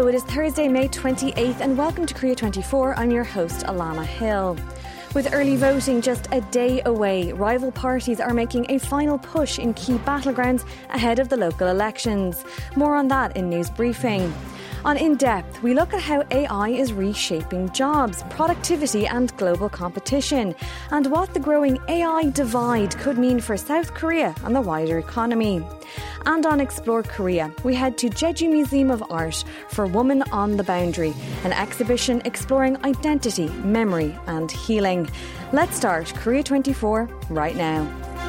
it is Thursday, May 28th, and welcome to Korea 24. I'm your host, Alana Hill. With early voting just a day away, rival parties are making a final push in key battlegrounds ahead of the local elections. More on that in News Briefing. On In Depth, we look at how AI is reshaping jobs, productivity and global competition, and what the growing AI divide could mean for South Korea and the wider economy. And on Explore Korea, we head to Jeju Museum of Art for Woman on the Boundary, an exhibition exploring identity, memory and healing. Let's start Korea 24 right now.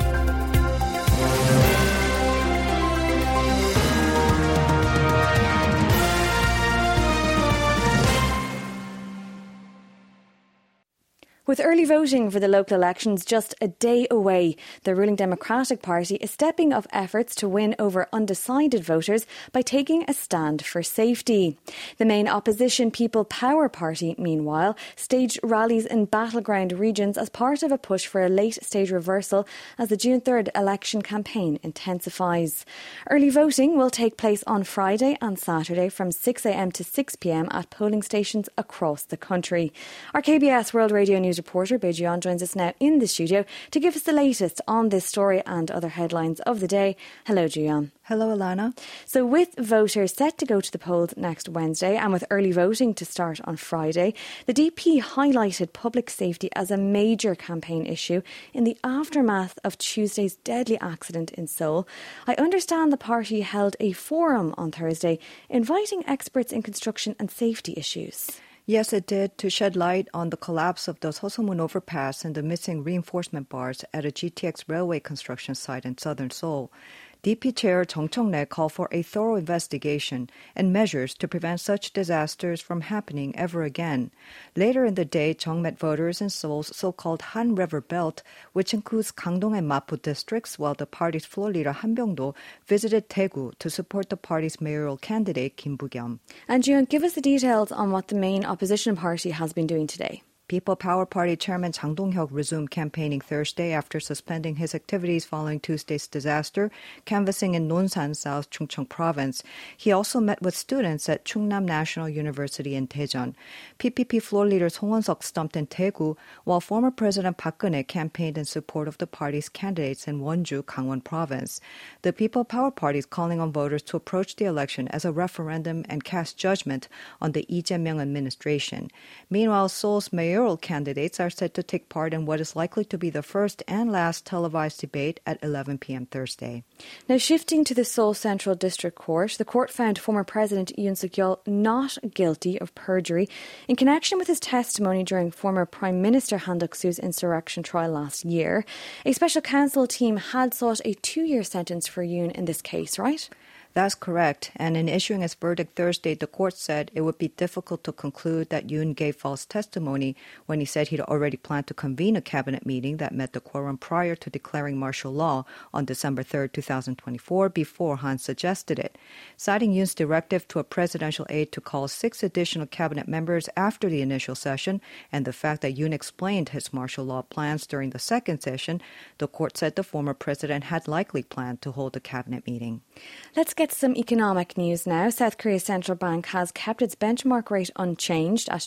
With early voting for the local elections just a day away, the ruling Democratic Party is stepping up efforts to win over undecided voters by taking a stand for safety. The main opposition People Power Party, meanwhile, staged rallies in battleground regions as part of a push for a late-stage reversal as the June 3rd election campaign intensifies. Early voting will take place on Friday and Saturday from 6 a.m. to 6 p.m. at polling stations across the country. Our KBS World Radio News reporter Bae Ji-yeon joins us now in the studio to give us the latest on this story and other headlines of the day. Hello, Ji-yeon. Hello, Alana. So with voters set to go to the polls next Wednesday and with early voting to start on Friday, the DP highlighted public safety as a major campaign issue in the aftermath of Tuesday's deadly accident in Seoul. I understand the party held a forum on Thursday inviting experts in construction and safety issues. Yes, it did, to shed light on the collapse of the Seosomun overpass and the missing reinforcement bars at a GTX railway construction site in southern Seoul. DP Chair Jung Cheong-rae called for a thorough investigation and measures to prevent such disasters from happening ever again. Later in the day, Jung met voters in Seoul's so-called Han River Belt, which includes Gangdong and Mapo districts, while the party's floor leader Han Byung-do visited Daegu to support the party's mayoral candidate Kim Bu-kyum. And Jun, give us the details on what the main opposition party has been doing today. People Power Party Chairman Jang Dong-hyuk resumed campaigning Thursday after suspending his activities following Tuesday's disaster, canvassing in Nonsan, South Chungcheong Province. He also met with students at Chungnam National University in Daejeon. PPP floor leader Song Won-seok stumped in Daegu, while former President Park Geun-hye campaigned in support of the party's candidates in Wonju, Gangwon Province. The People Power Party is calling on voters to approach the election as a referendum and cast judgment on the Lee Jae-myung administration. Meanwhile, Seoul's mayoral candidates are set to take part in what is likely to be the first and last televised debate at 11 p.m. Thursday. Now, shifting to the Seoul Central District Court, the court found former President Yoon Suk-yeol not guilty of perjury in connection with his testimony during former Prime Minister Han Duck-soo's insurrection trial last year. A special counsel team had sought a 2-year sentence for Yoon in this case, right? That's correct. And in issuing its verdict Thursday, the court said it would be difficult to conclude that Yoon gave false testimony when he said he'd already planned to convene a cabinet meeting that met the quorum prior to declaring martial law on December 3, 2024, before Han suggested it. Citing Yoon's directive to a presidential aide to call 6 additional cabinet members after the initial session and the fact that Yoon explained his martial law plans during the second session, the court said the former president had likely planned to hold a cabinet meeting. Let's get some economic news now. South Korea's central bank has kept its benchmark rate unchanged at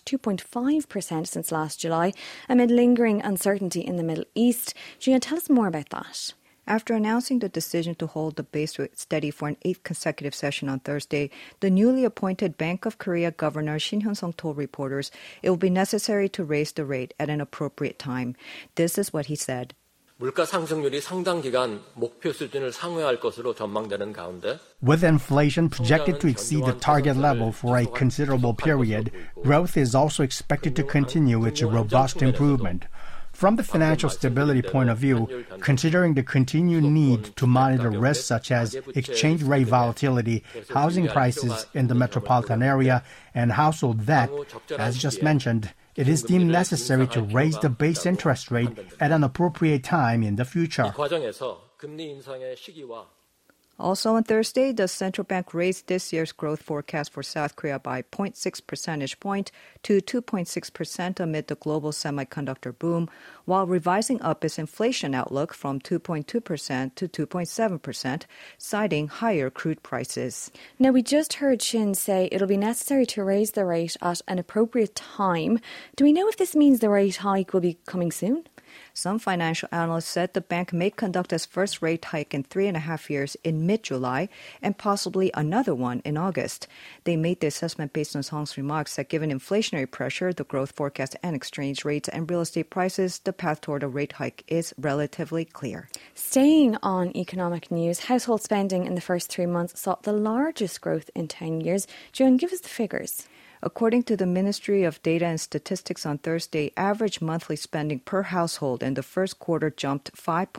2.5% since last July amid lingering uncertainty in the Middle East. Gian, tell us more about that. After announcing the decision to hold the base rate steady for an 8th consecutive session on Thursday, the newly appointed Bank of Korea Governor Shin Hyun-sung told reporters it will be necessary to raise the rate at an appropriate time. This is what he said. 물가 상승률이 상당 기간 목표 수준을 상회할 것으로 전망되는 가운데 With inflation projected to exceed the target level for a considerable period, growth is also expected to continue its robust improvement. From the financial stability point of view, considering the continued need to monitor risks such as exchange rate volatility, housing prices in the metropolitan area, and household debt, as just mentioned, it is deemed necessary to raise the base interest rate at an appropriate time in the future. Also on Thursday, the central bank raised this year's growth forecast for South Korea by 0.6 percentage point to 2.6% amid the global semiconductor boom, while revising up its inflation outlook from 2.2% to 2.7%, citing higher crude prices. Now, we just heard Shin say it'll be necessary to raise the rate at an appropriate time. Do we know if this means the rate hike will be coming soon? Some financial analysts said the bank may conduct its first rate hike in 3.5 years in mid-July and possibly another one in August. They made the assessment based on Song's remarks that given inflationary pressure, the growth forecast and exchange rates and real estate prices, the path toward a rate hike is relatively clear. Staying on economic news, household spending in the first 3 months saw the largest growth in 10 years. Joan, give us the figures. According to the Ministry of Data and Statistics on Thursday, average monthly spending per household in the first quarter jumped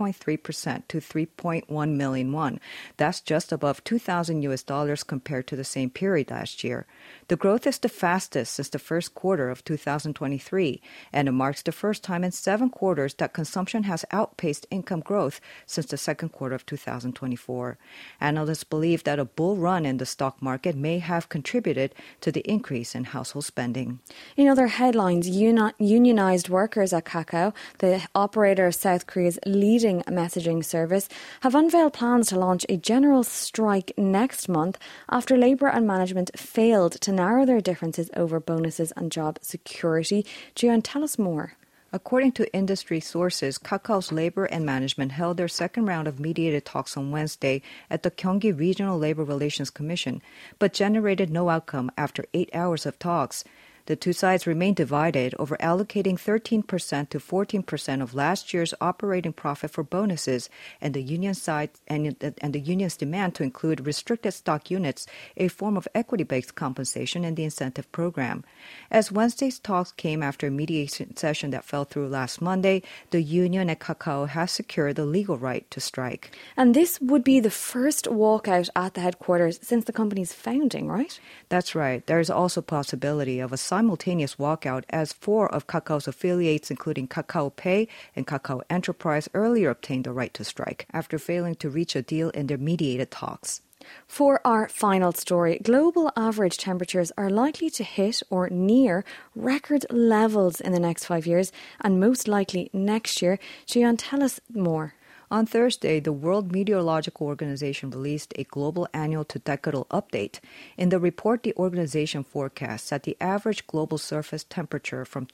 5.3% to 3.1 million won. That's just above $2,000 compared to the same period last year. The growth is the fastest since the first quarter of 2023, and it marks the first time in 7 quarters that consumption has outpaced income growth since the second quarter of 2024. Analysts believe that a bull run in the stock market may have contributed to the increase in household spending. In other headlines, unionized workers at Kakao, the operator of South Korea's leading messaging service, have unveiled plans to launch a general strike next month after Labour and management failed to narrow their differences over bonuses and job security. Jian, tell us more. According to industry sources, Kakao's labor and management held their second round of mediated talks on Wednesday at the Gyeonggi Regional Labor Relations Commission, but generated no outcome after 8 hours of talks. The two sides remain divided over allocating 13% to 14% of last year's operating profit for bonuses, and the union side and the union's demand to include restricted stock units, a form of equity-based compensation in the incentive program. As Wednesday's talks came after a mediation session that fell through last Monday, the union at Kakao has secured the legal right to strike. And this would be the first walkout at the headquarters since the company's founding, right? That's right. There is also possibility of a simultaneous walkout as 4 of Kakao's affiliates, including Kakao Pay and Kakao Enterprise, earlier obtained the right to strike after failing to reach a deal in their mediated talks. For our final story, global average temperatures are likely to hit or near record levels in the next 5 years and most likely next year. Jian, tell us more. On Thursday, the World Meteorological Organization released a global annual to decadal update. In the report, the organization forecasts that the average global surface temperature from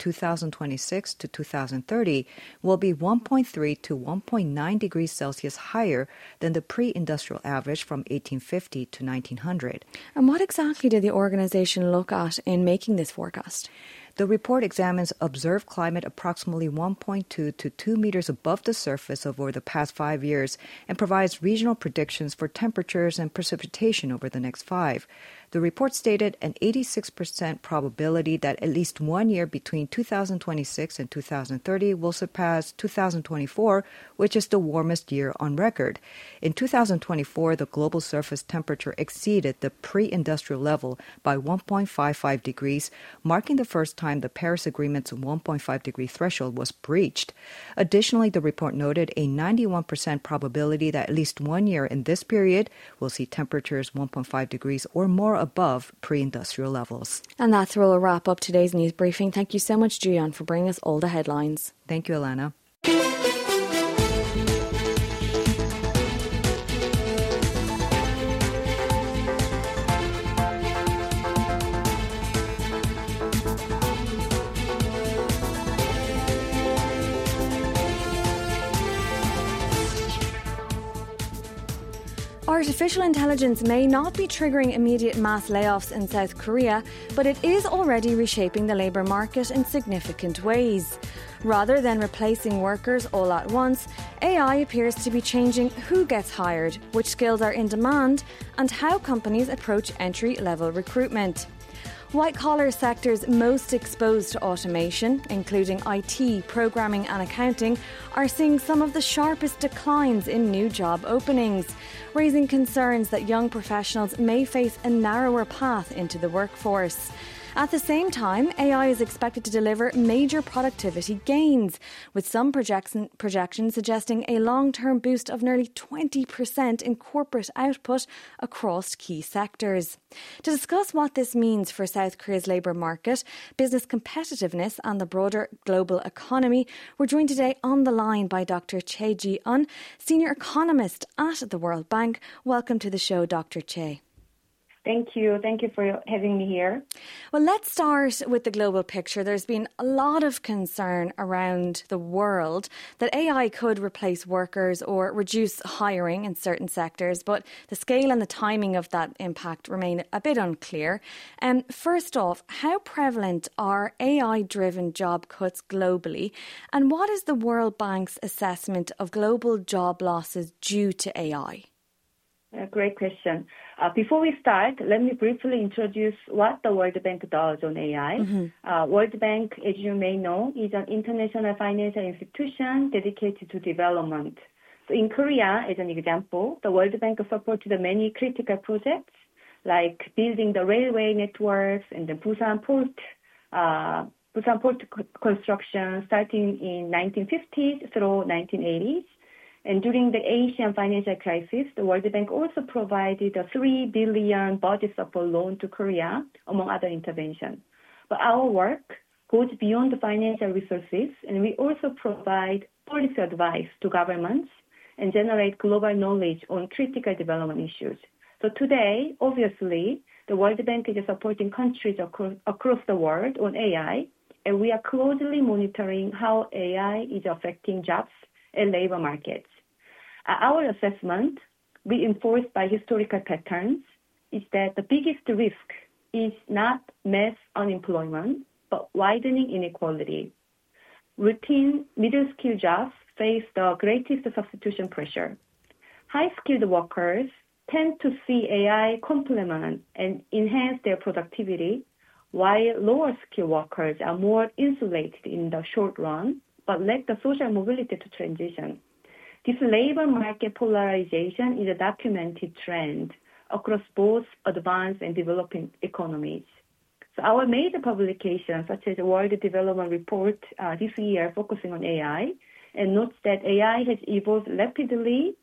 2026 to 2030 will be 1.3 to 1.9 degrees Celsius higher than the pre-industrial average from 1850 to 1900. And what exactly did the organization look at in making this forecast? The report examines observed climate approximately 1.2 to 2 meters above the surface over the past 5 years and provides regional predictions for temperatures and precipitation over the next 5. The report stated an 86% probability that at least 1 year between 2026 and 2030 will surpass 2024, which is the warmest year on record. In 2024, the global surface temperature exceeded the pre-industrial level by 1.55 degrees, marking the first time the Paris Agreement's 1.5 degree threshold was breached. Additionally, the report noted a 91% probability that at least 1 year in this period will see temperatures 1.5 degrees or more above pre-industrial levels. And that's where we'll wrap up today's news briefing. Thank you so much, Jian, for bringing us all the headlines. Thank you, Alana. Artificial intelligence may not be triggering immediate mass layoffs in South Korea, but it is already reshaping the labour market in significant ways. Rather than replacing workers all at once, AI appears to be changing who gets hired, which skills are in demand, and how companies approach entry-level recruitment. White-collar sectors most exposed to automation, including IT, programming and accounting, are seeing some of the sharpest declines in new job openings, raising concerns that young professionals may face a narrower path into the workforce. At the same time, AI is expected to deliver major productivity gains, with some projections suggesting a long-term boost of nearly 20% in corporate output across key sectors. To discuss what this means for South Korea's labour market, business competitiveness and the broader global economy, we're joined today on the line by Dr. Chae Ji-eun, Senior Economist at the World Bank. Welcome to the show, Dr. Chae. Thank you. Thank you for having me here. Well, let's start with the global picture. There's been a lot of concern around the world that AI could replace workers or reduce hiring in certain sectors, but the scale and the timing of that impact remain a bit unclear. First off, how prevalent are AI-driven job cuts globally, and what is the World Bank's assessment of global job losses due to AI? Great question. Before we start, let me briefly introduce what the World Bank does on AI. World Bank, as you may know, is an international financial institution dedicated to development. So in Korea, as an example, the World Bank supported many critical projects like building the railway networks and the Busan Port construction starting in 1950s through 1980s. And during the Asian financial crisis, the World Bank also provided a $3 billion budget support loan to Korea, among other interventions. But our work goes beyond the financial resources, and we also provide policy advice to governments and generate global knowledge on critical development issues. So today, obviously, the World Bank is supporting countries across the world on AI, and we are closely monitoring how AI is affecting jobs and labor markets. Our assessment, reinforced by historical patterns, is that the biggest risk is not mass unemployment, but widening inequality. Routine middle-skilled jobs face the greatest substitution pressure. High-skilled workers tend to see AI complement and enhance their productivity, while lower-skilled workers are more insulated in the short run, but lack the social mobility to transition. This labor market polarization is a documented trend across both advanced and developing economies. So our major publications, such as the World Development Report this year, focusing on AI, and notes that AI has evolved rapidly,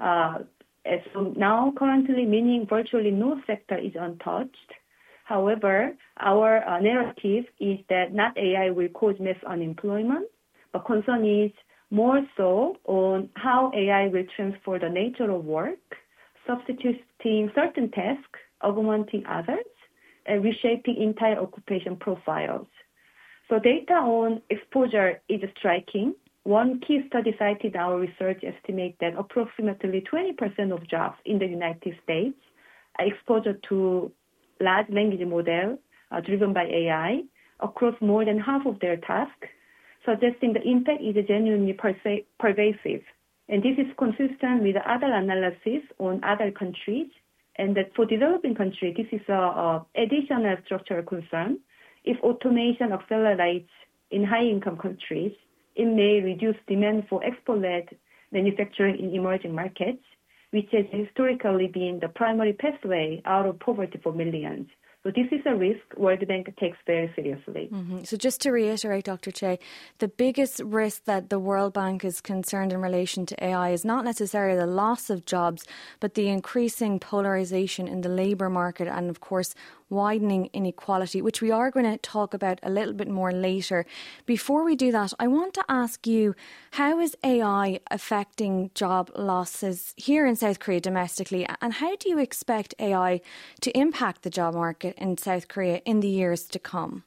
as from now currently, meaning virtually no sector is untouched. However, our narrative is that not AI will cause mass unemployment, but concern is more so on how AI will transform the nature of work, substituting certain tasks, augmenting others, and reshaping entire occupation profiles. So data on exposure is striking. One key study cited our research estimates that approximately 20% of jobs in the United States are exposed to large language models driven by AI across more than half of their tasks, suggesting the impact is genuinely pervasive. And this is consistent with other analysis on other countries, and that for developing countries, this is an additional structural concern. If automation accelerates in high-income countries, it may reduce demand for export-led manufacturing in emerging markets, which has historically been the primary pathway out of poverty for millions. So this is a risk World Bank takes very seriously. So just to reiterate, Dr. Chae, the biggest risk that the World Bank is concerned in relation to AI is not necessarily the loss of jobs, but the increasing polarization in the labour market and, of course, widening inequality, which we are going to talk about a little bit more later. Before we do that, I want to ask you, how is AI affecting job losses here in South Korea domestically, and how do you expect AI to impact the job market in South Korea in the years to come?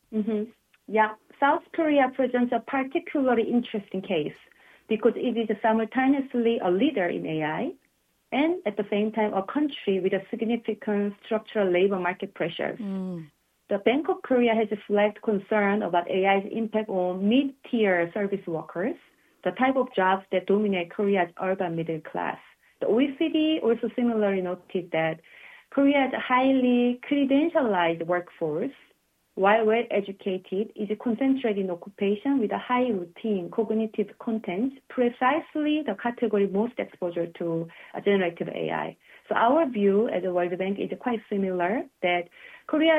Yeah, South Korea presents a particularly interesting case because it is simultaneously a leader in AI and at the same time a country with a significant structural labor market pressures. The Bank of Korea has flagged concern about AI's impact on mid-tier service workers, the type of jobs that dominate Korea's urban middle class. The OECD also similarly noted that Korea's highly credentialized workforce, while well-educated, is concentrated in occupation with a high routine cognitive content, precisely the category most exposure to generative AI. So our view at the World Bank is quite similar, that Korea's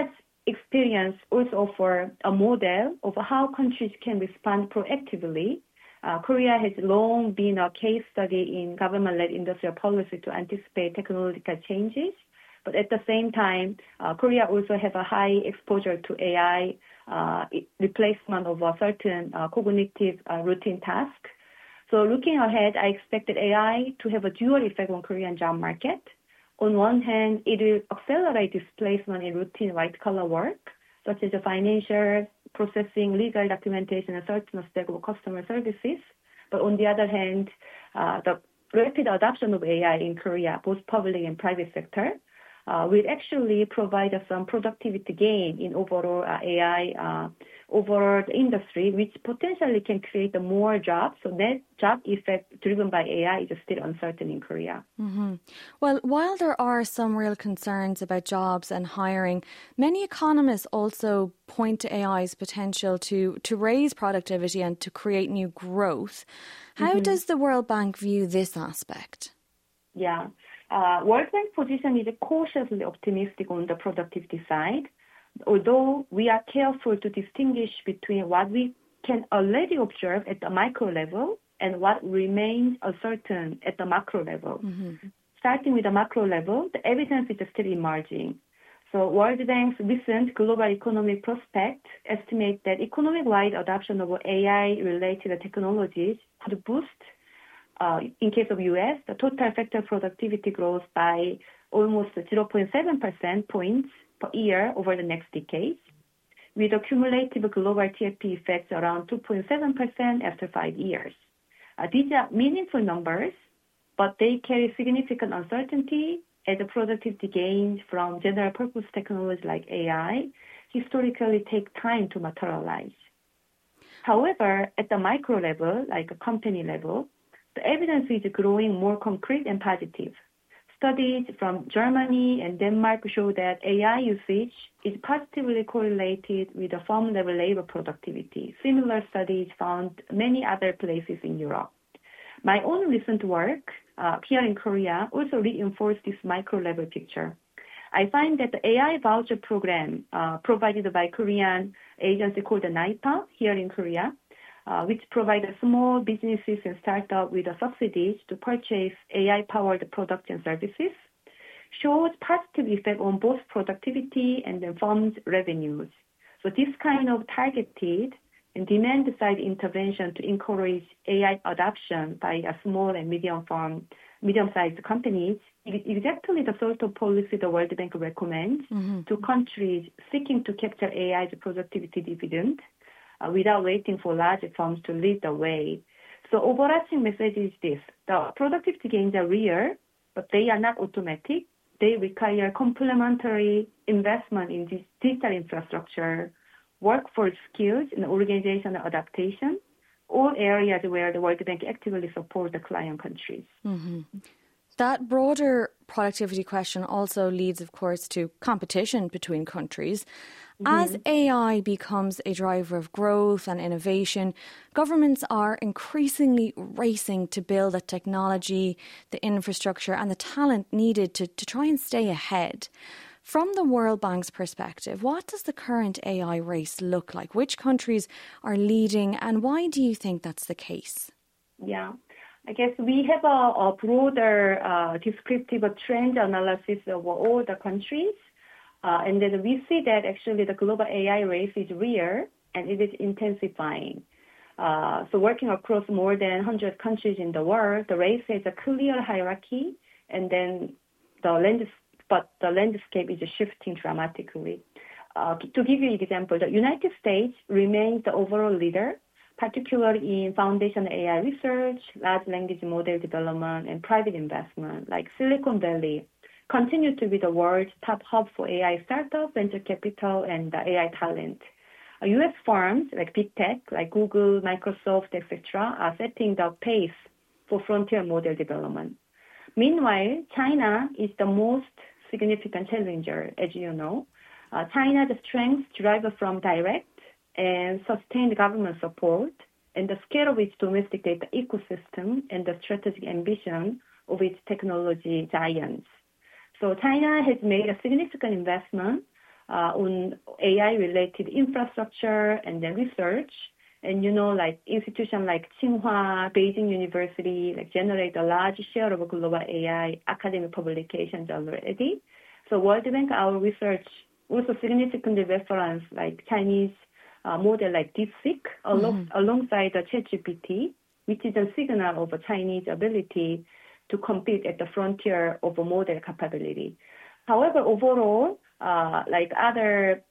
experience also offer a model of how countries can respond proactively. Korea has long been a case study in government-led industrial policy to anticipate technological changes. But at the same time, Korea also has a high exposure to AI replacement of a certain cognitive routine task. So looking ahead, I expect that AI to have a dual effect on Korean job market. On one hand, it will accelerate displacement in routine white-collar work, such as financial, processing, legal documentation, and certain aspects of customer services. But on the other hand, the rapid adoption of AI in Korea, both public and private sector, will actually provide us some productivity gain in overall AI, overall industry, which potentially can create more jobs. So that job effect driven by AI is still uncertain in Korea. Mm-hmm. Well, while there are some real concerns about jobs and hiring, many economists also point to AI's potential to raise productivity and to create new growth. How does the World Bank view this aspect? Yeah. World Bank position is cautiously optimistic on the productivity side, although we are careful to distinguish between what we can already observe at the micro level and what remains uncertain at the macro level. Mm-hmm. Starting with the macro level, the evidence is still emerging. So World Bank's recent global economic prospect estimate that economic-wide adoption of AI-related technologies could boost in case of U.S., the total factor productivity grows by almost 0.7% points per year over the next decade, with a cumulative global TFP effects around 2.7% after 5 years. These are meaningful numbers, but they carry significant uncertainty as the productivity gains from general purpose technologies like AI historically take time to materialize. However, at the micro level, like a company level, the evidence is growing more concrete and positive. Studies from Germany and Denmark show that AI usage is positively correlated with the firm-level labor productivity. Similar studies found many other places in Europe. My own recent work here in Korea also reinforced this micro-level picture. I find that the AI voucher program provided by Korean agency called the NIPA here in Korea, which provide small businesses and startups with subsidies to purchase AI-powered products and services, shows positive effect on both productivity and the firm's revenues. So this kind of targeted and demand-side intervention to encourage AI adoption by a small and medium-sized companies is exactly the sort of policy the World Bank recommends to countries seeking to capture AI's productivity dividend, without waiting for large firms to lead the way. So overarching message is this: the productivity gains are real, but they are not automatic. They require complementary investment in digital infrastructure, workforce skills, and organizational adaptation, all areas where the World Bank actively supports the client countries. Mm-hmm. That broader productivity question also leads, of course, to competition between countries. As AI becomes a driver of growth and innovation, governments are increasingly racing to build the technology, the infrastructure and the talent needed to try and stay ahead. From the World Bank's perspective, what does the current AI race look like? Which countries are leading and why do you think that's the case? Yeah. I guess we have a broader descriptive trend analysis of all the countries. And then we see that actually the global AI race is real and it is intensifying. So working across more than 100 countries in the world, the race has a clear hierarchy and then the landscape is shifting dramatically. To give you an example, the United States remains the overall leader, particularly in foundational AI research, large language model development, and private investment, like Silicon Valley, continue to be the world's top hub for AI startups, venture capital, and AI talent. U.S. firms like big tech, like Google, Microsoft, etc., are setting the pace for frontier model development. Meanwhile, China is the most significant challenger, as you know. China's strength derives from direct and sustained government support and the scale of its domestic data ecosystem and the strategic ambition of its technology giants. So China has made a significant investment on AI-related infrastructure and then research. And, like institutions like Tsinghua, Beijing University, generate a large share of global AI academic publications already. So World Bank, our research also significantly reference Chinese model like DeepSeek alongside the ChatGPT, which is a signal of a Chinese ability to compete at the frontier of a model capability. However, overall, other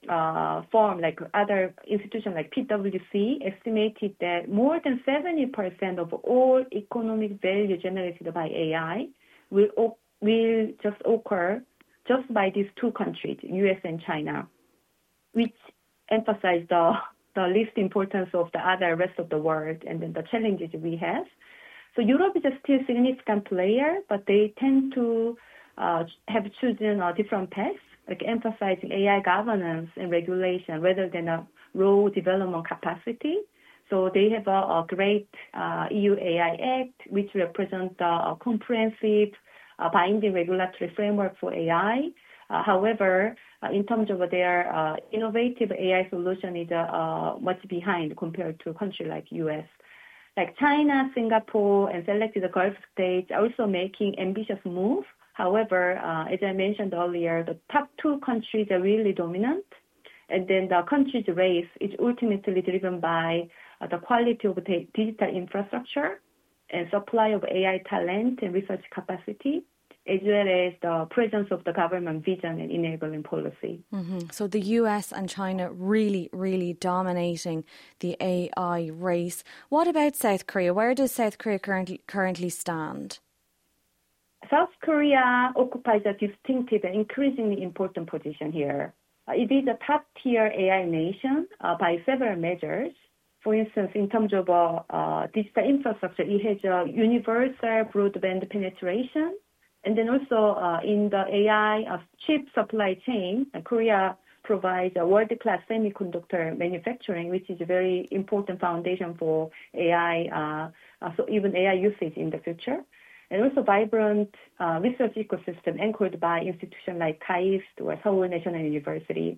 other institutions like PwC estimated that more than 70% of all economic value generated by AI will just occur just by these two countries, US and China, which emphasize the least importance of the other rest of the world and then the challenges we have. So Europe is still a significant player, but they tend to have chosen a different path, emphasizing AI governance and regulation rather than a raw development capacity. So they have a great EU AI Act, which represents a comprehensive binding regulatory framework for AI. However, in terms of their innovative AI solution is much behind compared to a country like US. Like China, Singapore, and selected Gulf states are also making ambitious moves. However, as I mentioned earlier, the top two countries are really dominant. And then the country's race is ultimately driven by the quality of the digital infrastructure and supply of AI talent and research capacity, as well as the presence of the government vision and enabling policy. Mm-hmm. So the US and China really, really dominating the AI race. What about South Korea? Where does South Korea currently stand? South Korea occupies a distinctive and increasingly important position here. It is a top-tier AI nation by several measures. For instance, in terms of digital infrastructure, it has a universal broadband penetration. And then also in the AI chip supply chain, Korea provides a world-class semiconductor manufacturing, which is a very important foundation for AI, so even AI usage in the future. And also vibrant research ecosystem anchored by institutions like KAIST or Seoul National University.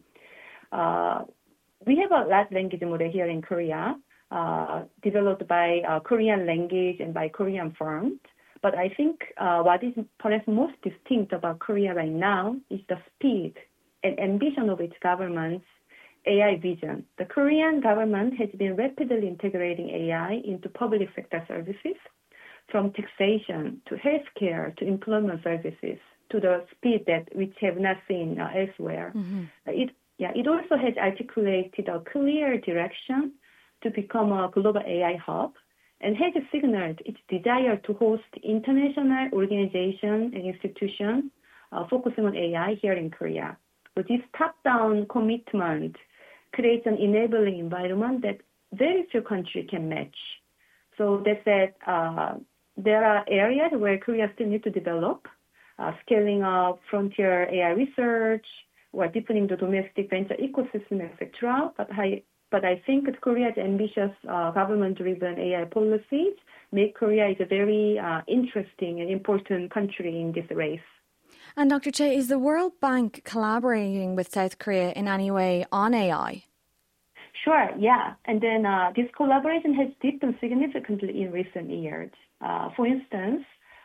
We have a large language model here in Korea, developed by Korean language and by Korean firms. But I think what is perhaps most distinct about Korea right now is the speed and ambition of its government's AI vision. The Korean government has been rapidly integrating AI into public sector services, from taxation to healthcare to employment services, to the speed that we have not seen elsewhere. Mm-hmm. It also has articulated a clear direction to become a global AI hub and has signaled its desire to host international organizations and institutions focusing on AI here in Korea. So this top-down commitment creates an enabling environment that very few countries can match. So that said, there are areas where Korea still needs to develop, scaling up frontier AI research, or deepening the domestic venture ecosystem, etc. But I think that Korea's ambitious government-driven AI policies make Korea a very interesting and important country in this race. And Dr. Choi, is the World Bank collaborating with South Korea in any way on AI? Sure, yeah. And then this collaboration has deepened significantly in recent years. For instance,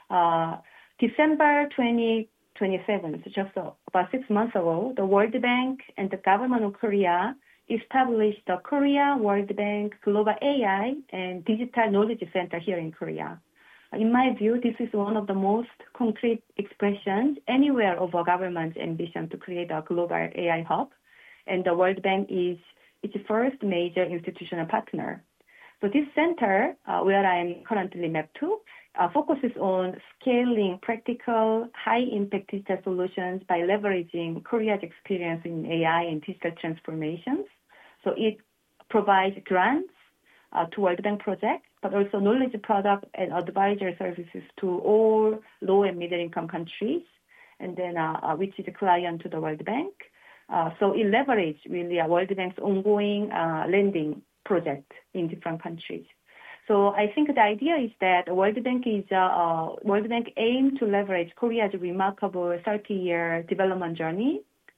December 2027, so just about 6 months ago, the World Bank and the government of Korea established the Korea World Bank Global AI and Digital Knowledge Center here in Korea. In my view, this is one of the most concrete expressions anywhere of a government's ambition to create a global AI hub. And the World Bank is its first major institutional partner. So this center, where I'm currently mapped to, focuses on scaling practical, high-impact digital solutions by leveraging Korea's experience in AI and digital transformations. So it provides grants to World Bank projects, but also knowledge product and advisory services to all low and middle-income countries, and then which is a client to the World Bank. So it leverages really World Bank's ongoing lending project in different countries. So I think the idea is that World Bank aims to leverage Korea's remarkable 30-year development journey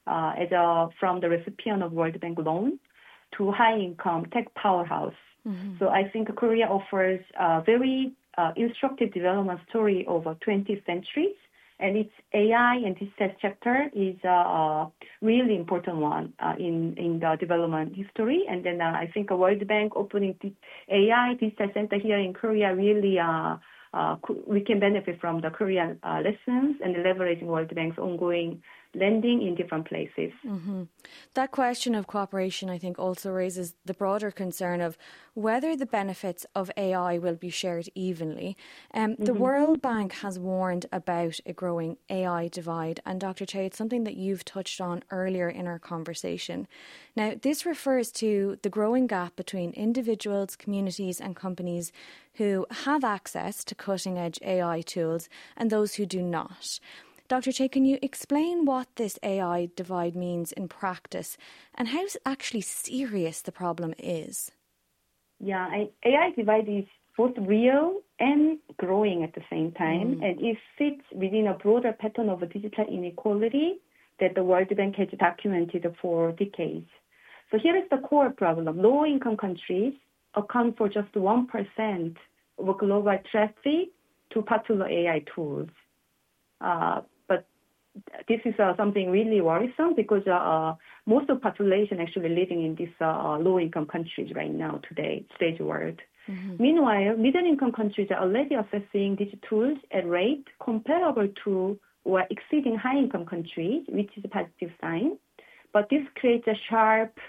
from the recipient of World Bank loan to high-income tech powerhouse. So I think Korea offers a very instructive development story over 20th centuries, and its AI and digital chapter is a really important one in the development history. And then I think World Bank opening the AI digital center here in Korea really we can benefit from the Korean lessons and leveraging World Bank's ongoing lending in different places. That question of cooperation, I think, also raises the broader concern of whether the benefits of AI will be shared evenly. The World Bank has warned about a growing AI divide, and Dr. Choi, it's something that you've touched on earlier in our conversation. Now, this refers to the growing gap between individuals, communities and companies who have access to cutting-edge AI tools and those who do not. Dr. Choi, can you explain what this AI divide means in practice and how actually serious the problem is? Yeah, AI divide is both real and growing at the same time, and it fits within a broader pattern of digital inequality that the World Bank has documented for decades. So here is the core problem. Low-income countries account for just 1% of global traffic to popular AI tools. But this is something really worrisome because most of the population actually living in these low-income countries right now today's world. Meanwhile, middle-income countries are already accessing these tools at rate comparable to or exceeding high-income countries, which is a positive sign. But this creates a sharp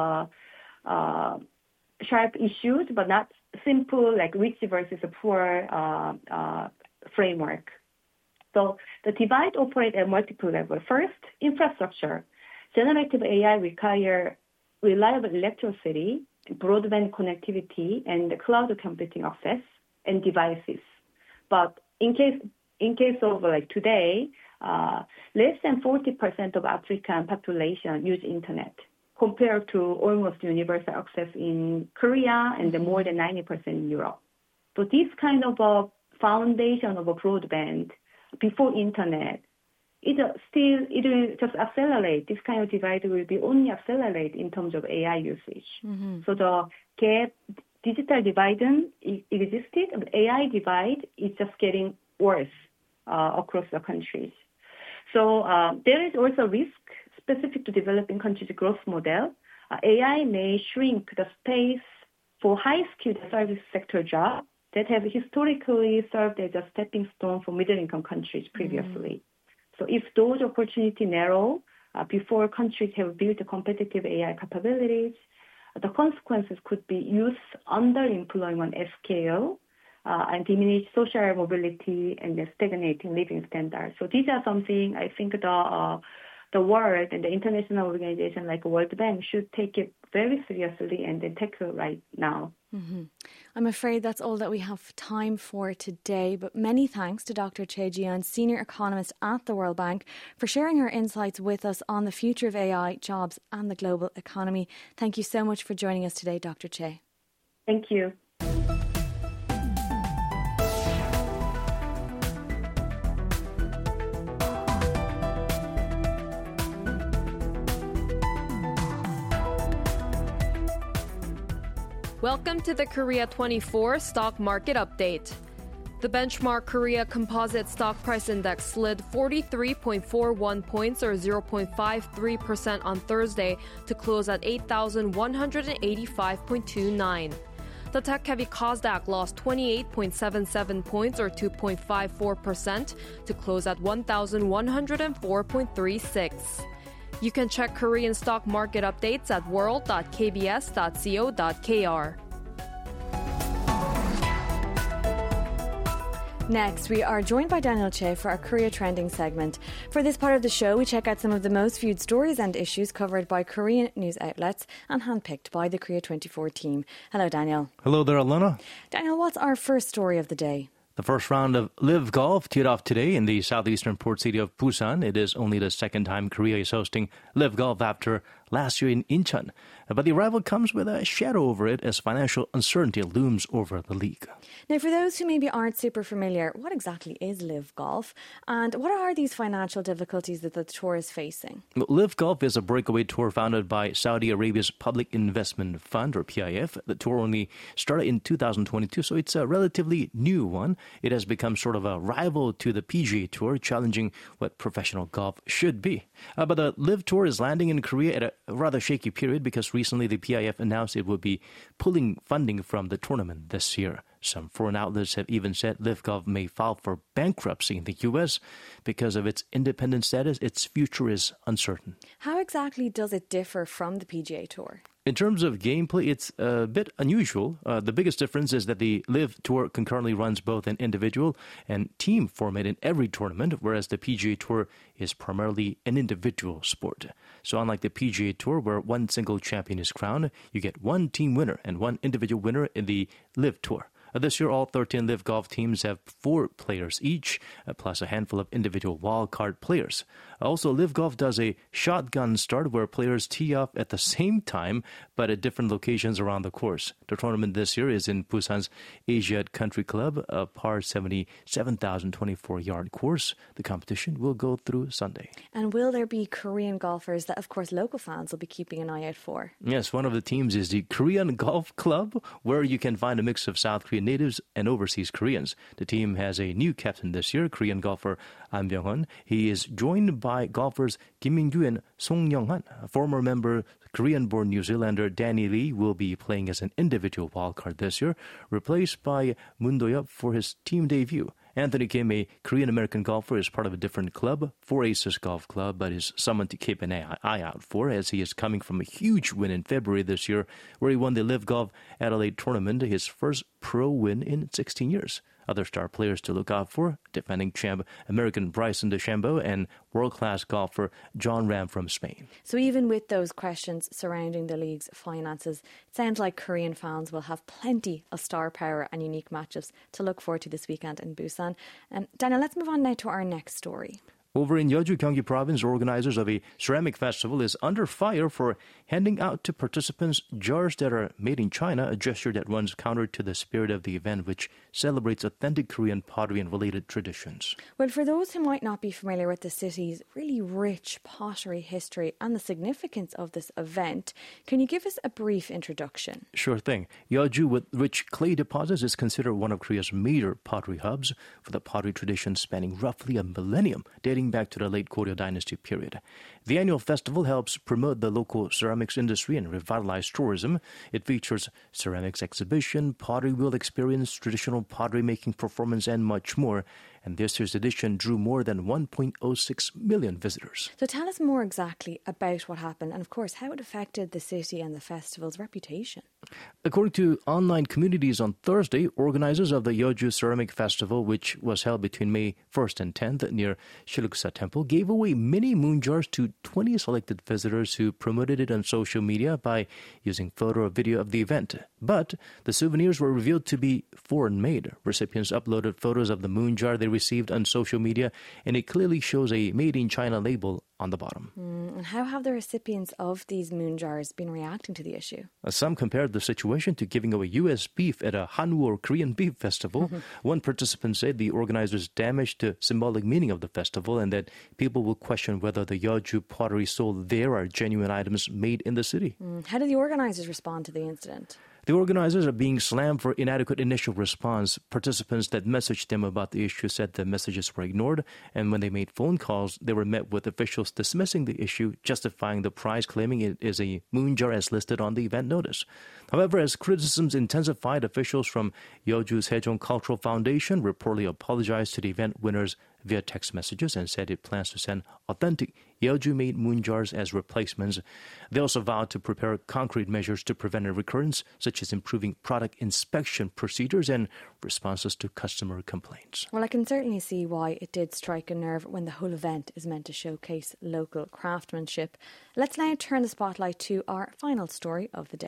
issues, but not simple like rich versus poor framework. So the divide operates at multiple levels. First, infrastructure. Generative AI require reliable electricity, broadband connectivity, and cloud computing access and devices. But in case of like today, less than 40% of African population use internet, compared to almost universal access in Korea and more than 90% in Europe. So this kind of a foundation of a broadband before internet, it will just accelerate. This kind of divide will be only accelerate in terms of AI usage. So the gap, digital divide existed, and AI divide is just getting worse across the countries. So there is also risk specific to developing countries' growth model. AI may shrink the space for high-skilled service sector jobs that have historically served as a stepping stone for middle-income countries previously. So if those opportunities narrow before countries have built competitive AI capabilities, the consequences could be youth underemployment at scale and diminished social mobility and stagnating living standards. So these are something I think the world and the international organization like World Bank should take it very seriously and then tackle right now. I'm afraid that's all that we have time for today, but many thanks to Dr. Choi Ji-yeon, Senior Economist at the World Bank, for sharing her insights with us on the future of AI, jobs and the global economy. Thank you so much for joining us today, Dr. Choi. Thank you. Welcome to the Korea 24 Stock Market Update. The benchmark Korea Composite Stock Price Index slid 43.41 points or 0.53% on Thursday to close at 8,185.29. The tech-heavy Kosdaq lost 28.77 points or 2.54% to close at 1,104.36. You can check Korean stock market updates at world.kbs.co.kr. Next, we are joined by Daniel Che for our Korea Trending segment. For this part of the show, we check out some of the most viewed stories and issues covered by Korean news outlets and handpicked by the Korea 24 team. Hello, Daniel. Hello there, Alona. Daniel, what's our first story of the day? The first round of Live Golf teed off today in the southeastern port city of Busan. It is only the second time Korea is hosting Live Golf after last year in Incheon. But the arrival comes with a shadow over it as financial uncertainty looms over the league. Now, for those who maybe aren't super familiar, what exactly is Live Golf? And what are these financial difficulties that the tour is facing? Live Golf is a breakaway tour founded by Saudi Arabia's Public Investment Fund, or PIF. The tour only started in 2022, so it's a relatively new one. It has become sort of a rival to the PGA Tour, challenging what professional golf should be. But the Live Tour is landing in Korea at a rather shaky period because recently the PIF announced it would be pulling funding from the tournament this year. Some foreign outlets have even said Live Golf may file for bankruptcy in the U.S. because of its independent status. Its future is uncertain. How exactly does it differ from the PGA Tour? In terms of gameplay, it's a bit unusual. The biggest difference is that the Live Tour concurrently runs both an individual and team format in every tournament, whereas the PGA Tour is primarily an individual sport. So unlike the PGA Tour, where one single champion is crowned, you get one team winner and one individual winner in the Live Tour. This year, all 13 Live Golf teams have 4 players each, plus a handful of individual wildcard players. Also, Live Golf does a shotgun start where players tee off at the same time, but at different locations around the course. The tournament this year is in Busan's Asiad Country Club, a par 77,024-yard course. The competition will go through Sunday. And will there be Korean golfers that, of course, local fans will be keeping an eye out for? Yes, one of the teams is the Korean Golf Club, where you can find a mix of South Korean natives and overseas Koreans. The team has a new captain this year, Korean golfer An Byung-hun. He is joined by golfers Kim Min-gyu and Song Young-han. A former member, Korean-born New Zealander Danny Lee will be playing as an individual wildcard this year, replaced by Moon Do-yeop for his team debut. Anthony Kim, a Korean-American golfer, is part of a different club, Four Aces Golf Club, but is someone to keep an eye out for as he is coming from a huge win in February this year where he won the Live Golf Adelaide tournament, his first pro win in 16 years. Other star players to look out for, defending champ American Bryson DeChambeau and world-class golfer John Ram from Spain. So even with those questions surrounding the league's finances, it sounds like Korean fans will have plenty of star power and unique matchups to look forward to this weekend in Busan. Daniel, let's move on now to our next story. Over in Yeoju, Gyeonggi Province, organizers of a ceramic festival is under fire for handing out to participants jars that are made in China, a gesture that runs counter to the spirit of the event, which celebrates authentic Korean pottery and related traditions. Well, for those who might not be familiar with the city's really rich pottery history and the significance of this event, can you give us a brief introduction? Sure thing. Yeoju, with rich clay deposits, is considered one of Korea's major pottery hubs, with a pottery tradition spanning roughly a millennium, dating back to the late Goryeo Dynasty period. The annual festival helps promote the local ceramics industry and revitalize tourism. It features ceramics exhibition, pottery wheel experience, traditional pottery making performance, and much more. And this year's edition drew more than 1.06 million visitors. So tell us more exactly about what happened and, of course, how it affected the city and the festival's reputation. According to online communities on Thursday, organizers of the Yeoju Ceramic Festival, which was held between May 1st and 10th near Shiluksa Temple, gave away mini moon jars to 20 selected visitors who promoted it on social media by using photo or video of the event. But the souvenirs were revealed to be foreign-made. Recipients uploaded photos of the moon jar they received on social media, and it clearly shows a made-in-China label on the bottom. And how have the recipients of these moon jars been reacting to the issue? Some compared the situation to giving away U.S. beef at a Hanwoo or Korean beef festival. One participant said the organizers damaged the symbolic meaning of the festival and that people will question whether the Yeoju pottery sold there are genuine items made in the city. How did the organizers respond to the incident? The organizers are being slammed for inadequate initial response. Participants that messaged them about the issue said the messages were ignored, and when they made phone calls, they were met with officials dismissing the issue, justifying the prize, claiming it is a moon jar as listed on the event notice. However, as criticisms intensified, officials from Yeoju's Haejong Cultural Foundation reportedly apologized to the event winners via text messages and said it plans to send authentic Yeoju-made moon jars as replacements. They also vowed to prepare concrete measures to prevent a recurrence, such as improving product inspection procedures and responses to customer complaints. Well, I can certainly see why it did strike a nerve when the whole event is meant to showcase local craftsmanship. Let's now turn the spotlight to our final story of the day.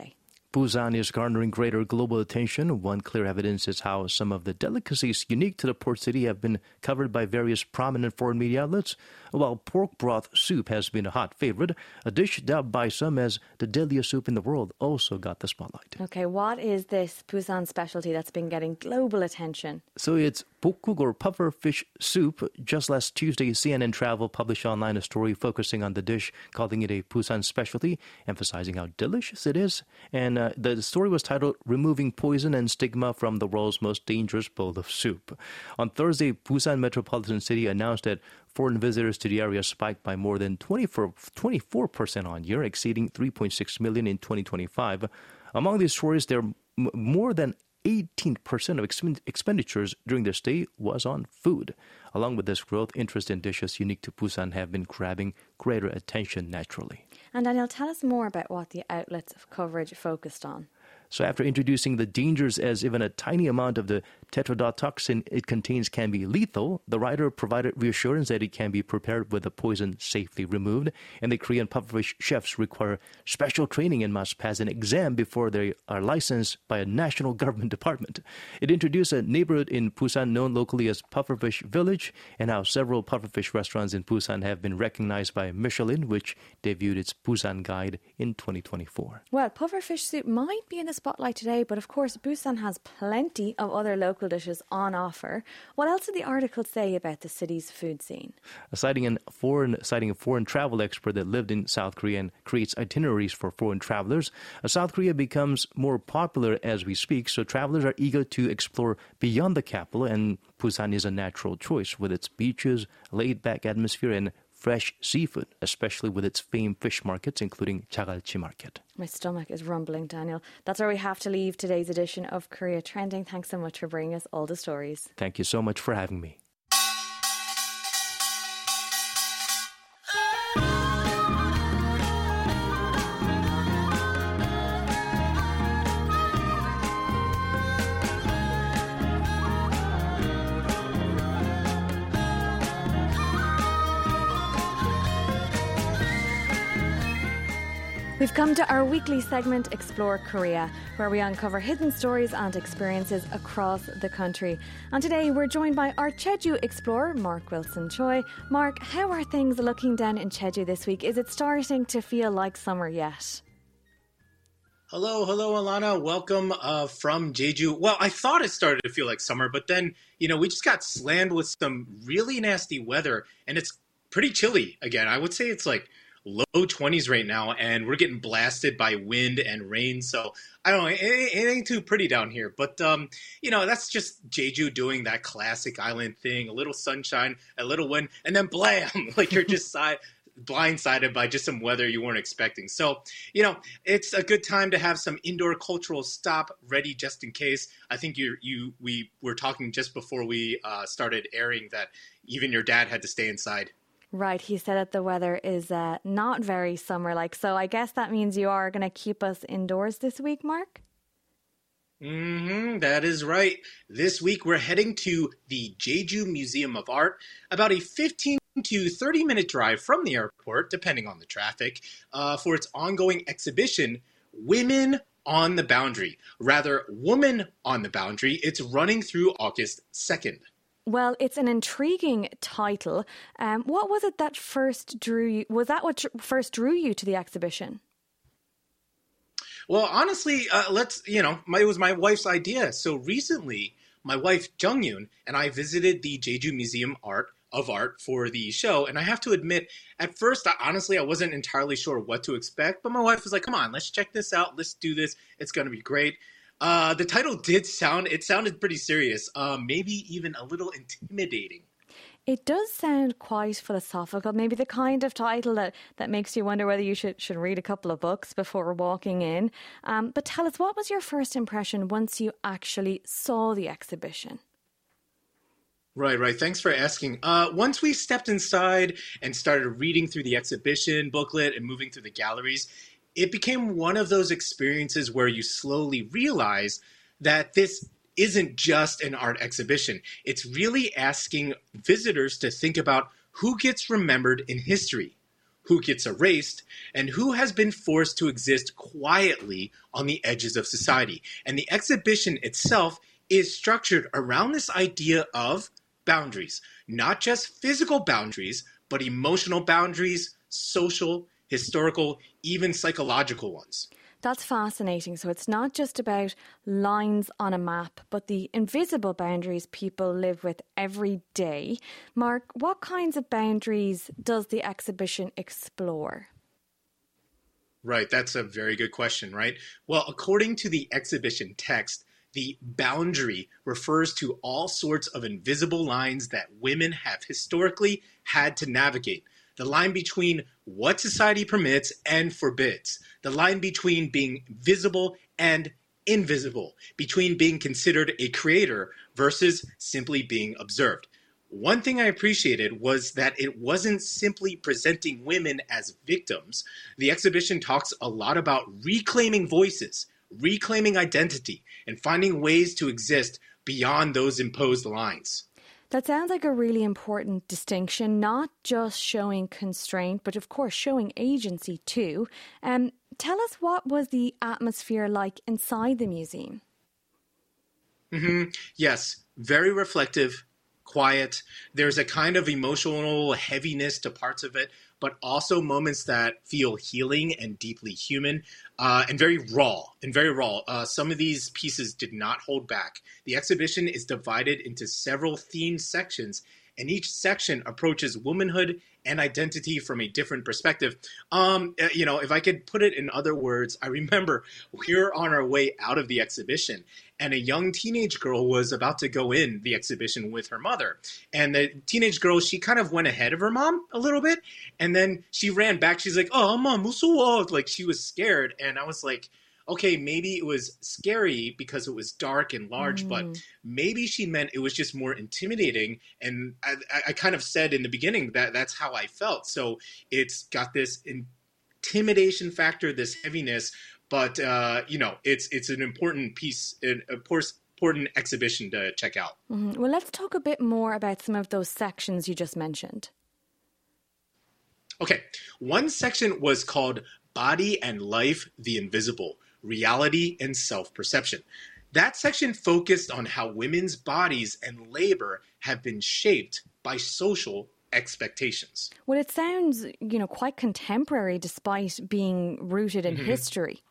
Busan is garnering greater global attention. One clear evidence is how some of the delicacies unique to the port city have been covered by various prominent foreign media outlets. While pork broth soup has been a hot favorite, a dish dubbed by some as the deadliest soup in the world also got the spotlight. Okay, what is this Busan specialty that's been getting global attention? So it's bokkuk or puffer fish soup. Just last Tuesday, CNN Travel published online a story focusing on the dish, calling it a Busan specialty, emphasizing how delicious it is. And the story was titled Removing Poison and Stigma from the World's Most Dangerous Bowl of Soup. On Thursday, Busan Metropolitan City announced that foreign visitors to the area spiked by more than 24% on year, exceeding 3.6 million in 2025. Among these tourists, there are more than 18% of expenditures during their stay was on food. Along with this growth, interest in dishes unique to Busan have been grabbing greater attention naturally. And Daniel, tell us more about what the outlets of coverage focused on. So after introducing the dangers as even a tiny amount of the tetrodotoxin it contains can be lethal, the writer provided reassurance that it can be prepared with the poison safely removed, and the Korean pufferfish chefs require special training and must pass an exam before they are licensed by a national government department. It introduced a neighborhood in Busan known locally as Pufferfish Village, and how several pufferfish restaurants in Busan have been recognized by Michelin, which debuted its Busan Guide in 2024. Well, pufferfish soup might be in the spotlight today, but of course Busan has plenty of other local dishes on offer. What else did the article say about the city's food scene? Citing a foreign travel expert that lived in South Korea and creates itineraries for foreign travelers, South Korea becomes more popular as we speak, so travelers are eager to explore beyond the capital, and Busan is a natural choice with its beaches, laid-back atmosphere, and fresh seafood, especially with its famed fish markets, including Jagalchi Market. My stomach is rumbling, Daniel. That's where we have to leave today's edition of Korea Trending. Thanks so much for bringing us all the stories. Thank you so much for having me. We've come to our weekly segment, Explore Korea, where we uncover hidden stories and experiences across the country. And today we're joined by our Jeju explorer, Mark Wilson Choi. Mark, how are things looking down in Jeju this week? Is it starting to feel like summer yet? Hello, Alana. Welcome from Jeju. Well, I thought it started to feel like summer, but then, we just got slammed with some really nasty weather, and it's pretty chilly again. I would say it's like low 20s right now, and we're getting blasted by wind and rain. So I don't know, it ain't too pretty down here. But, that's just Jeju doing that classic island thing. A little sunshine, a little wind, and then blam, like you're just blindsided by just some weather you weren't expecting. So, it's a good time to have some indoor cultural stop ready just in case. I think we were talking just before we started airing that even your dad had to stay inside. Right, he said that the weather is not very summer-like, so I guess that means you are going to keep us indoors this week, Mark? That is right. This week we're heading to the Jeju Museum of Art, about a 15 to 30-minute drive from the airport, depending on the traffic, for its ongoing exhibition, Women on the Boundary. Rather, Woman on the Boundary. It's running through August 2nd. Well, it's an intriguing title. What was it that first drew you? Was that what first drew you to the exhibition? Well, honestly, it was my wife's idea. So recently, my wife, Jung-yoon, and I visited the Jeju Museum of Art for the show. And I have to admit, at first, I wasn't entirely sure what to expect. But my wife was like, come on, let's check this out. Let's do this. It's going to be great. The title sounded pretty serious, maybe even a little intimidating. It does sound quite philosophical, maybe the kind of title that makes you wonder whether you should read a couple of books before walking in. But tell us, what was your first impression once you actually saw the exhibition? Right. Thanks for asking. Once we stepped inside and started reading through the exhibition booklet and moving through the galleries, it became one of those experiences where you slowly realize that this isn't just an art exhibition. It's really asking visitors to think about who gets remembered in history, who gets erased, and who has been forced to exist quietly on the edges of society. And the exhibition itself is structured around this idea of boundaries, not just physical boundaries, but emotional boundaries, social, historical, even psychological ones. That's fascinating. So it's not just about lines on a map, but the invisible boundaries people live with every day. Mark, what kinds of boundaries does the exhibition explore? Right, that's a very good question, right? Well, according to the exhibition text, the boundary refers to all sorts of invisible lines that women have historically had to navigate. The line between what society permits and forbids. The line between being visible and invisible. Between being considered a creator versus simply being observed. One thing I appreciated was that it wasn't simply presenting women as victims. The exhibition talks a lot about reclaiming voices, reclaiming identity, and finding ways to exist beyond those imposed lines. That sounds like a really important distinction, not just showing constraint, but of course showing agency too. Tell us, what was the atmosphere like inside the museum? Yes, very reflective, quiet. There's a kind of emotional heaviness to parts of it, but also moments that feel healing and deeply human, and very raw. Some of these pieces did not hold back. The exhibition is divided into several themed sections, and each section approaches womanhood and identity from a different perspective. If I could put it in other words, I remember we were on our way out of the exhibition, and a young teenage girl was about to go in the exhibition with her mother. And the teenage girl, she kind of went ahead of her mom a little bit, and then she ran back. She's like, "Oh, mom, musuwa." Like, she was scared, and I was like, okay, maybe it was scary because it was dark and large, but maybe she meant it was just more intimidating. And I kind of said in the beginning that that's how I felt. So it's got this intimidation factor, this heaviness, but it's an important piece, important exhibition to check out. Mm-hmm. Well, let's talk a bit more about some of those sections you just mentioned. Okay, one section was called Body and Life, the Invisible, Reality and Self-Perception. That section focused on how women's bodies and labor have been shaped by social expectations. Well, it sounds, quite contemporary despite being rooted in history.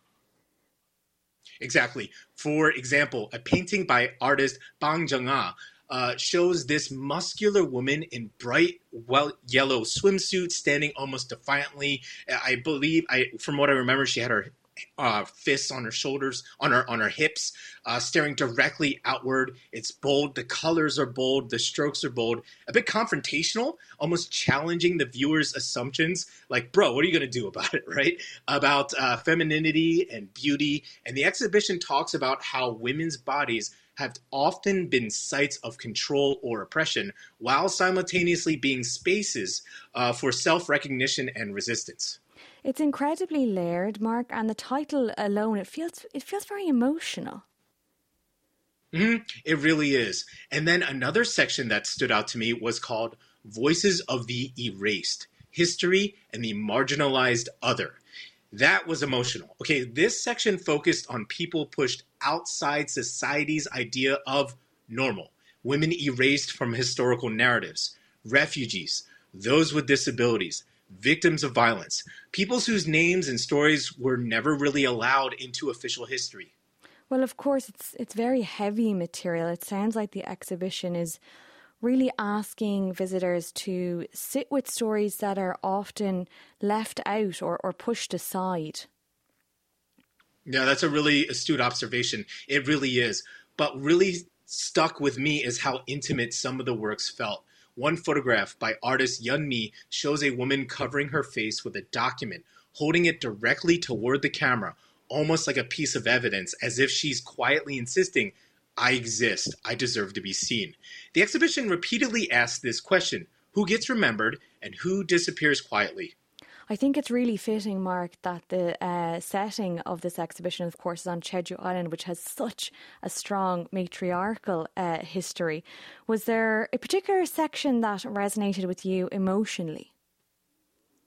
Exactly. For example, a painting by artist Bang Jung-ah shows this muscular woman in bright yellow swimsuit standing almost defiantly. I believe, from what I remember, she had her fists on her shoulders, on her hips, staring directly outward. It's bold. The colors are bold. The strokes are bold. A bit confrontational, almost challenging the viewer's assumptions. Like, bro, what are you going to do about it, right? About femininity and beauty. And the exhibition talks about how women's bodies have often been sites of control or oppression, while simultaneously being spaces for self-recognition and resistance. It's incredibly layered, Mark, and the title alone, it feels very emotional. It really is. And then another section that stood out to me was called Voices of the Erased, History and the Marginalized Other. That was emotional. Okay, this section focused on people pushed outside society's idea of normal, women erased from historical narratives, refugees, those with disabilities, victims of violence, peoples whose names and stories were never really allowed into official history. Well, of course, it's very heavy material. It sounds like the exhibition is really asking visitors to sit with stories that are often left out or pushed aside. Yeah, that's a really astute observation. It really is. But really stuck with me is how intimate some of the works felt. One photograph by artist Yeon Mi shows a woman covering her face with a document, holding it directly toward the camera, almost like a piece of evidence, as if she's quietly insisting, I exist, I deserve to be seen. The exhibition repeatedly asks this question, who gets remembered and who disappears quietly? I think it's really fitting, Mark, that the setting of this exhibition, of course, is on Jeju Island, which has such a strong matriarchal history. Was there a particular section that resonated with you emotionally?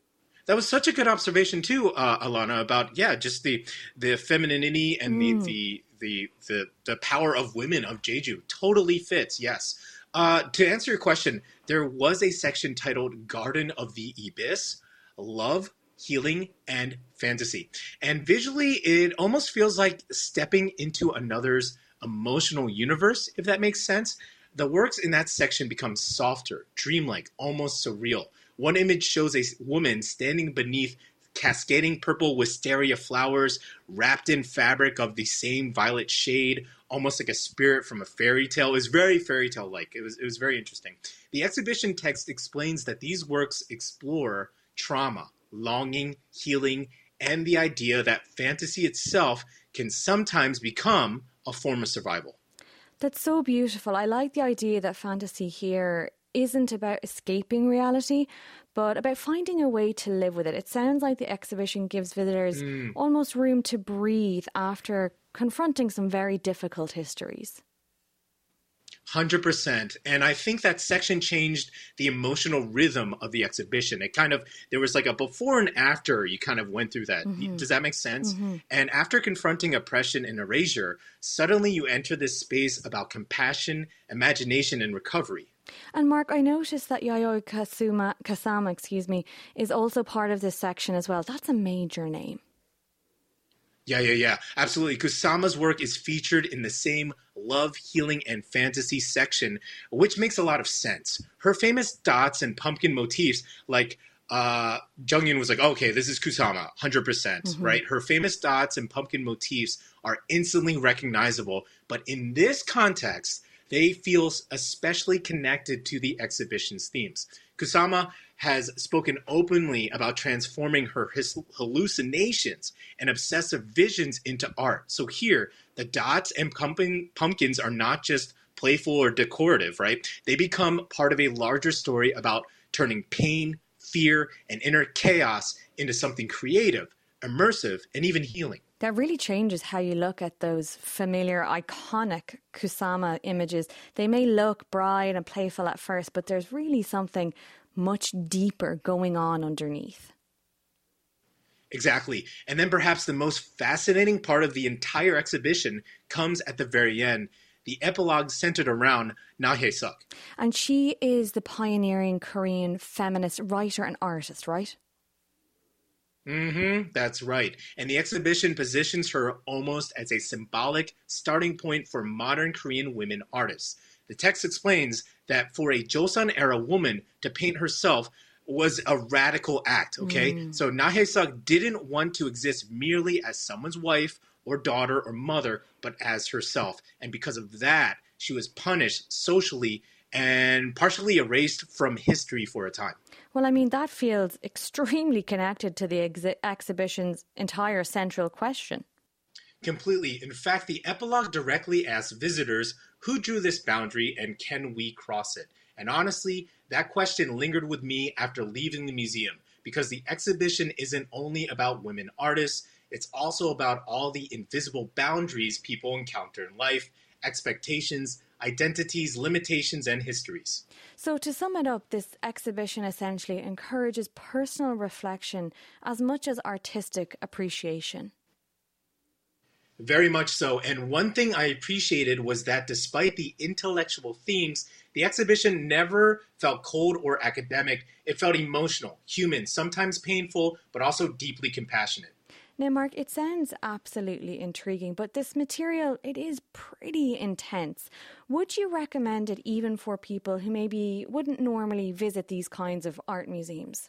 That was such a good observation too, Alana, about just the femininity and the power of women of Jeju. Totally fits, yes. To answer your question, there was a section titled Garden of the Ibis, Love, Healing, and Fantasy. And visually, it almost feels like stepping into another's emotional universe, if that makes sense. The works in that section become softer, dreamlike, almost surreal. One image shows a woman standing beneath cascading purple wisteria flowers wrapped in fabric of the same violet shade, almost like a spirit from a fairy tale. It was very fairy tale-like. It was very interesting. The exhibition text explains that these works explore trauma, longing, healing, and the idea that fantasy itself can sometimes become a form of survival. That's so beautiful. I like the idea that fantasy here isn't about escaping reality, but about finding a way to live with it. It sounds like the exhibition gives visitors almost room to breathe after confronting some very difficult histories. 100%. And I think that section changed the emotional rhythm of the exhibition. There was like a before and after you kind of went through that. Mm-hmm. Does that make sense? Mm-hmm. And after confronting oppression and erasure, suddenly you enter this space about compassion, imagination, and recovery. And Mark, I noticed that Yayoi Kusama, is also part of this section as well. That's a major name. Yeah. Absolutely. Kusama's work is featured in the same love, healing, and fantasy section, which makes a lot of sense. Her famous dots and pumpkin motifs, like Jung-Yun was like, okay, this is Kusama, 100%, right? Her famous dots and pumpkin motifs are instantly recognizable, but in this context, they feel especially connected to the exhibition's themes. Kusama has spoken openly about transforming her hallucinations and obsessive visions into art. So here, the dots and pumpkins are not just playful or decorative, right? They become part of a larger story about turning pain, fear, and inner chaos into something creative, immersive, and even healing. That really changes how you look at those familiar, iconic Kusama images. They may look bright and playful at first, but there's really something much deeper going on underneath. Exactly. And then perhaps the most fascinating part of the entire exhibition comes at the very end. The epilogue centered around Na Hae-suk. And she is the pioneering Korean feminist writer and artist, right? That's right. And the exhibition positions her almost as a symbolic starting point for modern Korean women artists. The text explains that for a Joseon-era woman to paint herself was a radical act, okay? So Na Hae-suk didn't want to exist merely as someone's wife or daughter or mother, but as herself. And because of that, she was punished socially and partially erased from history for a time. Well, I mean, that feels extremely connected to the exhibition's entire central question. Completely. In fact, the epilogue directly asks visitors, who drew this boundary and can we cross it? And honestly, that question lingered with me after leaving the museum, because the exhibition isn't only about women artists, it's also about all the invisible boundaries people encounter in life, expectations, identities, limitations, and histories. So to sum it up, this exhibition essentially encourages personal reflection as much as artistic appreciation. Very much so. And one thing I appreciated was that despite the intellectual themes, the exhibition never felt cold or academic. It felt emotional, human, sometimes painful, but also deeply compassionate. Now, Mark, it sounds absolutely intriguing, but this material, it is pretty intense. Would you recommend it even for people who maybe wouldn't normally visit these kinds of art museums?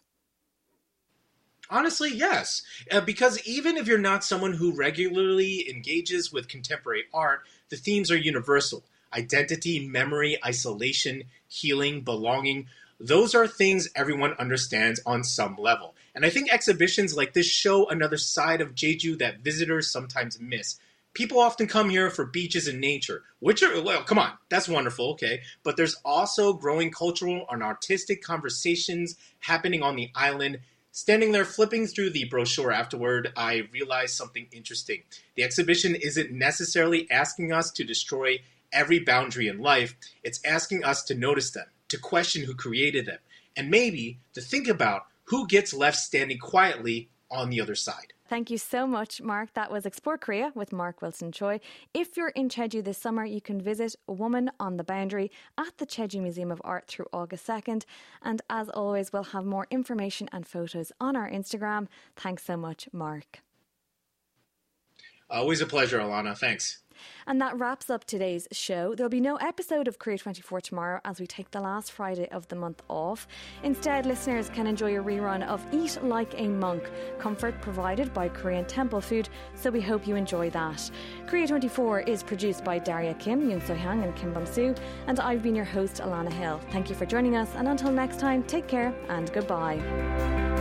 Honestly, yes. Because even if you're not someone who regularly engages with contemporary art, the themes are universal. Identity, memory, isolation, healing, belonging. Those are things everyone understands on some level. And I think exhibitions like this show another side of Jeju that visitors sometimes miss. People often come here for beaches and nature, which are, well, come on, that's wonderful, okay? But there's also growing cultural and artistic conversations happening on the island. Standing there flipping through the brochure afterward, I realized something interesting. The exhibition isn't necessarily asking us to destroy every boundary in life. It's asking us to notice them, to question who created them, and maybe to think about who gets left standing quietly on the other side. Thank you so much, Mark. That was Explore Korea with Mark Wilson Choi. If you're in Jeju this summer, you can visit A Woman on the Boundary at the Jeju Museum of Art through August 2nd. And as always, we'll have more information and photos on our Instagram. Thanks so much, Mark. Always a pleasure, Alana. Thanks. And that wraps up today's show. There'll be no episode of Korea 24 tomorrow as we take the last Friday of the month off. Instead, listeners can enjoy a rerun of Eat Like a Monk, comfort provided by Korean temple food, so we hope you enjoy that. Korea 24 is produced by Daria Kim, Yoon So-hyang and Kim Bum-soo, and I've been your host, Alana Hill. Thank you for joining us, and until next time, take care and goodbye.